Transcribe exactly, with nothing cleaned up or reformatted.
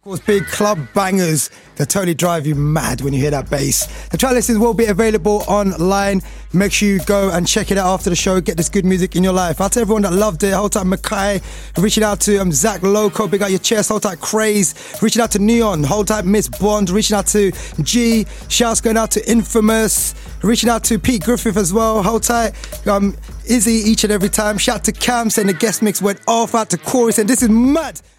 Those big club bangers that totally drive you mad when you hear that bass. The track listings will be available online. Make sure you go and check it out after the show. Get this good music in your life. Out to everyone that loved it. Hold tight, Mackay. Reaching out to um, Zach Loco. Big out your chest. Hold tight, Craze. Reaching out to Neon. Hold tight, Miss Bond. Reaching out to G. Shouts going out to Infamous. Reaching out to Pete Griffith as well. Hold tight. Um, Izzy each and every time. Shout out to Cam saying the guest mix went off. Out to Corey saying this is mad.